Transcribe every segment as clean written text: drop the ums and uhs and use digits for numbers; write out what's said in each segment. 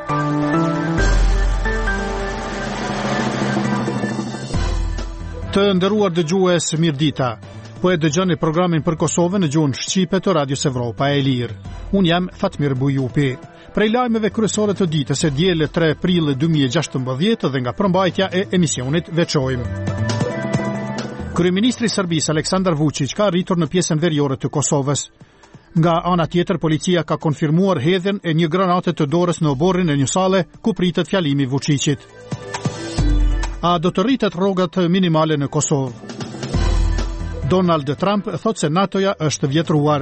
Të nderuar dëgjues, mirëdita. Po e dëgjoni programin për Kosovën në gjuhën shqipe të Radios Evropa e Lirë. Unë jam Fatmir Bujupi. Prej lajmeve kryesore të ditës e diele 3 prill 2016 dhe nga përmbajtja e emisionit veçojmë. Kryeministri i Serbisë Aleksandar Vučić ka arritur në pjesën veriore të Kosovës. Nga ana tjetër, policia ka konfirmuar hedhjen e një granate të dorës në oborrin e një sale ku pritet fjalimi Vučićit. A do të rritet rrogat minimale në Kosovë? Donald Trump thot se NATO-ja është vjetruar.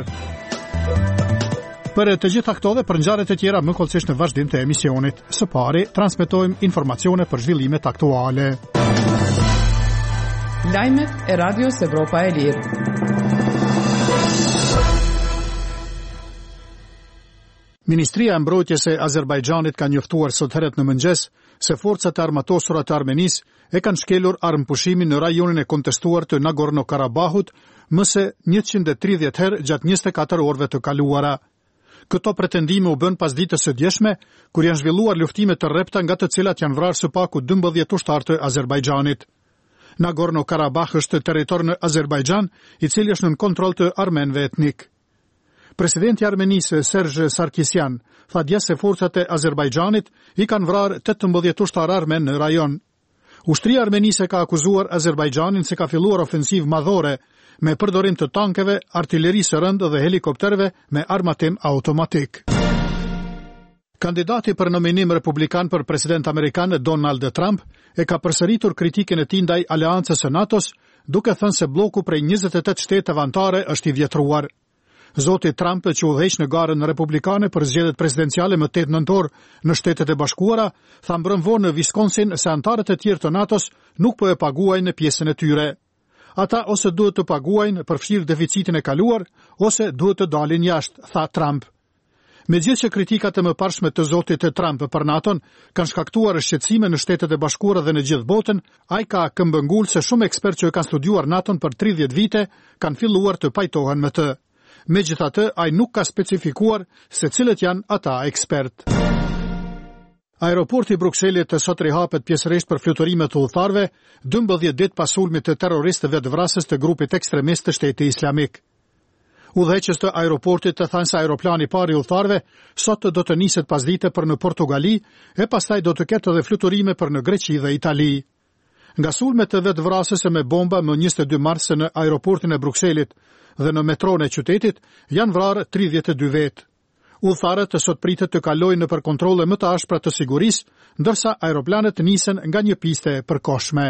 Për të gjitha këto dhe për ngjarjet e tjera më kollësisht në vazhdim të emisionit. Së pari, transmetojmë informacione për zhvillimet aktuale. Lajmet e Radios Evropa e Lirë. Ministria e Mbrojtjes e Azerbajxhanit ka njoftuar sot herët në mëngjes se forcat e armatosura të Armenisë e kanë shkelur armëpushimin në rajonin e kontestuar të Nagorno-Karabahut më se 130 herë gjatë 24 orëve të kaluara. Këto pretendime u bën pas ditës së djeshme, kur janë zhvilluar luftime të rrepta nga të cilat janë vrarë së paku 12 ushtarë të Azerbajxhanit. Nagorno-Karabah është territor në Azerbajxhan, i cili është nën kontroll të armenëve etnik. Presidenti i Armenisë Serge Sarkisyan tha dje se forcat e Azerbajxhanit i kanë vrarë 18 ushtarë armen në rajon. Ushtria armenise ka akuzuar Azerbajxhanin se ka filluar ofensivë madhore me përdorim të tankeve, artillerisë së rëndë dhe helikopterëve me armatim automatik. Kandidati për nominim republikan për president amerikan Donald Trump e ka përsëritur kritikën e tij ndaj aleancës së NATO-s, duke thënë se bloku prej 28 shtete anëtare është i vjetruar. Zoti Trump, që udhëheq në garën republikane për zgjedhjet presidenciale më 8 nëntor në Shtetet e Bashkuara, tha mbrëm vonë në Wisconsin se anëtarët e tjerë të NATO-s nuk po e paguajnë pjesën e tyre. Ata ose duhet të paguajnë për fshirë deficitin e kaluar, ose duhet të dalin jashtë, tha Trump. Megjithëse që kritikat e mëparshme të zotit Trump për NATO-n kanë shkaktuar shqetësime në Shtetet e Bashkuara dhe në gjithë botën, ai ka këmbëngul se shumë ekspertë që kanë studiuar NATO-n për 30 vite kanë filluar të pajtohen me të. Megjithatë, ai nuk ka specifikuar se cilët janë ata ekspert. Aeroporti i Brukselit sot rihapet pjesërisht për fluturime të udhëtarëve, 12 ditë pas sulmit të terroristëve të vrasës të grupit ekstremist të Shtetit Islamik. Udhëheqës të aeroportit të thanë se aeroplani i parë i udhëtarëve sot do të niset pasdite për në Portugali e pastaj do të ketë edhe fluturime për në Greqi dhe Itali. Nga sulmet të vetvrasëse me bomba më 22 mars në aeroportin e Brukselit dhe në metronë e qytetit janë vrarë 32 vetë. Udhëtarët sot pritet të kalojnë nëpër kontrolle më të ashpra të sigurisë, ndërsa aeroplanet nisen nga një piste e përkohshme.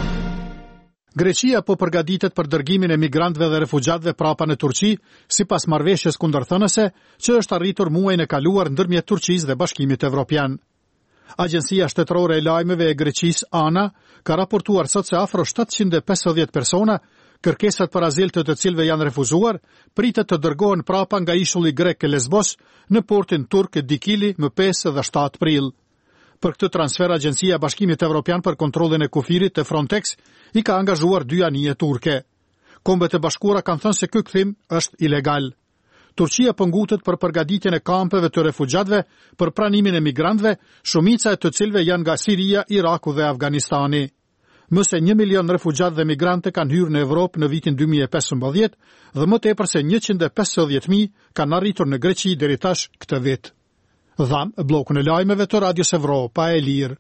Greqia po përgatitet për dërgimin e migrantëve dhe refugjatëve prapa në Turqi, sipas marrëveshjes kundërthënëse që është arritur muajin e kaluar ndërmjet Turqisë dhe Bashkimit Evropian. Agjencia shtetërore e lajmeve e Greqisë ANA ka raportuar sot se afro 750 persona, kërkesat për azil të cilëve janë refuzuar, pritet të dërgohen prapa nga ishulli grek e Lesbos në portin turk Dikili më 5 dhe 7 prill. Për këtë transfer, Agjencia e Bashkimit Evropian për kontrollin e kufirit të Frontex i ka angazhuar 2 anije turke. Kombet e Bashkuara kanë thënë se ky kthim është ilegal. Turqia po ngutet për përgatitjen e kampeve të refugjatëve për pranimin e migrantëve, shumica e të cilëve janë nga Siria, Iraku dhe Afganistani. Më se 1 milion refugjatë dhe migrante kanë hyrë në Evropë në vitin 2015 dhe më tepër se 150.000 kanë arritur në Greqi deri tash këtë vit. Dham bllokun e lajmeve të Radios Evropa e Lirë.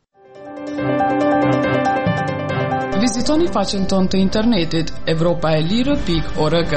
Vizitoni faqen tonë të internetit europaelire.org.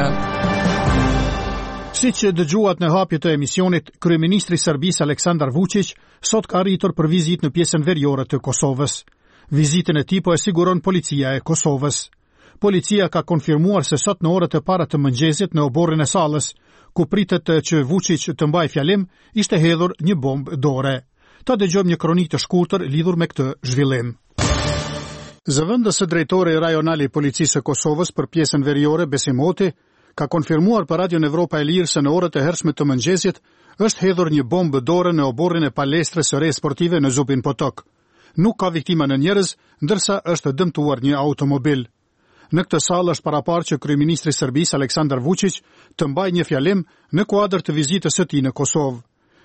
Siç dëgjuat në hapje të emisionit, kryeministri i Serbisë Aleksandar Vučić sot ka arritur për vizitë në pjesën veriore të Kosovës. Vizitën e tij po e siguron policia e Kosovës. Policia ka konfirmuar se sot në orët e para të mëngjesit në oborrin e sallës, ku pritet që Vučić të mbajë fjalim, ishte hedhur një bombë dore. Ta dëgjojmë një kronikë të shkurtër lidhur me këtë zhvillim. Zëvendësi drejtori rajonali i policisë së Kosovës për pjesën veriore Besim Oti ka konfirmuar për Radion Evropa e Lirë se në orët e hershme të mëngjesit është hedhur një bombë dore në oborrin e palestrës së re sportive në Zubin Potok. Nuk ka viktima në njerëz, ndërsa është dëmtuar një automobil. Në këtë sallë është paraparë që kryeministri i Serbisë Aleksandar Vučić të mbajë një fjalim në kuadër të vizitës së tij në Kosovë.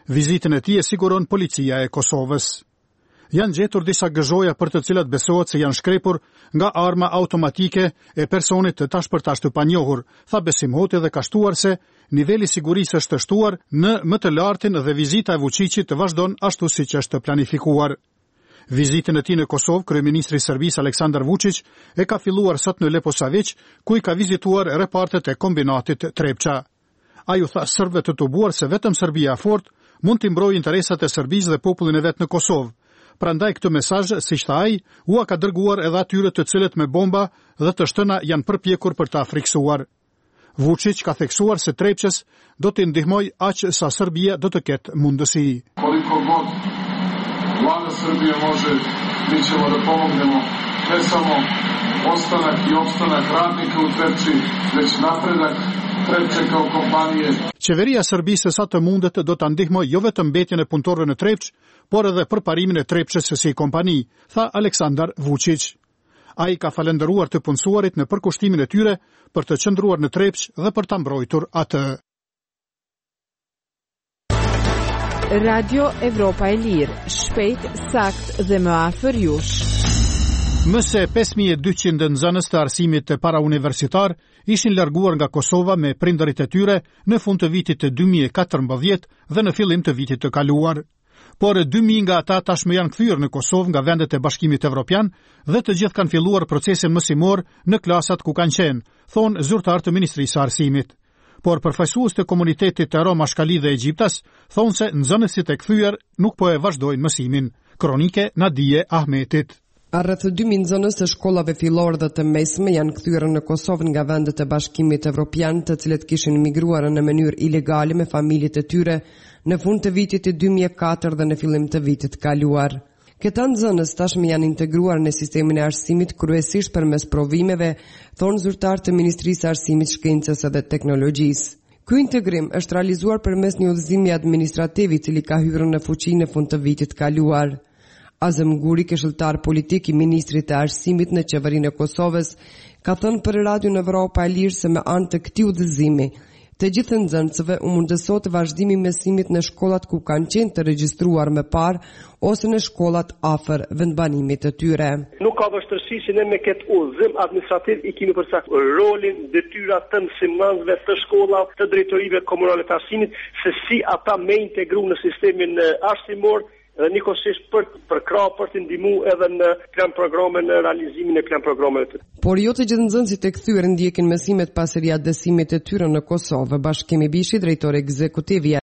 Vizitën e tij e siguron policia e Kosovës. Janë gjetur disa gëzhoja për të cilat besohet se janë shkrepur nga arma automatike e personit të tashpërtash të panjohur, tha Besim Hoti dhe ka shtuar se niveli sigurisë është të shtuar në më të lartin dhe vizita e Vučićit të vazhdon ashtu siç është planifikuar. Vizitën e tij në Kosovë, kryeministri i Serbisë Aleksandar Vučić e ka filluar sot në Leposavić, ku i ka vizituar repartet e kombinatit Trepça. Ai u tha serbëve të tubuar se vetëm Serbia e fortë mund të mbrojë interesat e Serbisë dhe popullin e vet në Kosovë. Prandaj këtë mesazh, siç tha ai, u ka dërguar edhe atyre të cilët me bomba dhe të shtëna janë përpjekur për ta friksuar. Vučić ka theksuar se Trepçës do të ndihmojë aq sa Serbia do të ketë mundësi. Koliko god vlada Srbije može, mi ćemo da pomognemo ne samo ostanak i opstanak radnika u Trepči, već napredak Trepče kao kompanije. Qeveria e Serbisë sa të mundet do ta ndihmojë jo vetëm mbetjen e punëtorëve në Trepç, por edhe përparimin e Trepçës si kompani, tha Aleksandar Vučić. Ai ka falendëruar të punësuarit në përkushtimin e tyre për të qëndruar në Trepç dhe për ta mbrojtur atë. Radio Evropa e Lirë, shpejt, sakt dhe më afër jush. Më se 5200 nxënës të arsimit të parauniversitar ishin larguar nga Kosova me prindërit e tyre në fund të vitit të 2014 dhe në fillim të vitit të kaluar. Por 2000 nga ata tashmë janë kthyer në Kosovë nga vendet e Bashkimit Evropian dhe të gjithë kanë filluar procesin mësimor në klasat ku kanë qenë, thonë zyrtar të Ministrisë së Arsimit. Por përfaqësues të komunitetit të Roma, Shkali dhe Egjiptas thonë se nxënësit e kthyer nuk po e vazhdojnë mësimin. Kronike Nadije Ahmetit. Rreth 2000 nxënës të shkollave fillore dhe të mesme janë kthyer në Kosovë nga vendet e Bashkimit Evropian, të cilët kishin migruar në mënyrë ilegale me familjet e tyre në fund të vitit të 2004 dhe në fillim të vitit kaluar. Këta nxënës tashmë janë integruar në sistemin e arsimit kryesisht përmes provimeve, thonë zyrtar të Ministrisë së Arsimit, Shkencës dhe Teknologjisë. Ky integrim është realizuar përmes një udhëzimi administrativ i cili ka hyrë në fuqi në fund të vitit kaluar. Azem Guri, këshilltar politik i Ministrit të Arsimit në Qeverinë e Kosovës, ka thënë për Radio Evropa e Lirë se me anë të këtij udhëzimi, të gjithë nxënësve u mundësot vazhdimi i mësimit në shkollat ku kanë qenë të regjistruar më parë ose në shkollat afër vendbanimit të tyre. Nuk ka vështirësi që ne me këtë udhëzim administrativ i kemi përcaktuar rolin, detyrat të mësimdhënësve të shkollave, të drejtorive komunale të arsimit, se si ata me integru në sistemin arsimor dhe nikosisht për krah për të ndihmuar edhe në plan programe, në realizimin e plan programeve. Por jo të gjithë nxënësit e kthyer ndjekin mësimet pas riadësimit të tyre në Kosovë. Bashkimi Bishi, drejtori ekzekutiv i